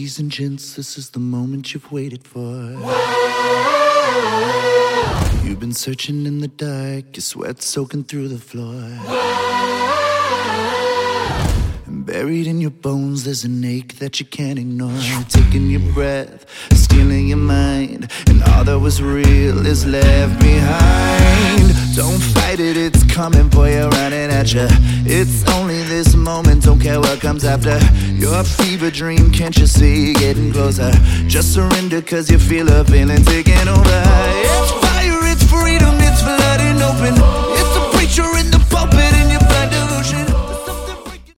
Ladies and gents, this is the moment you've waited for. You've been searching in the dark, your sweat soaking through the floor. And buried in your bones, there's an ache that you can't ignore. Taking your breath, stealing your mind, and all that was real is left behind. Don't fight it, it's coming for you, running at you. It's only this moment, don't care what comes after. Your fever dream, can't you see, getting closer. Just surrender, cause you feel a feeling taking over. It's fire, it's freedom, it's flooding open.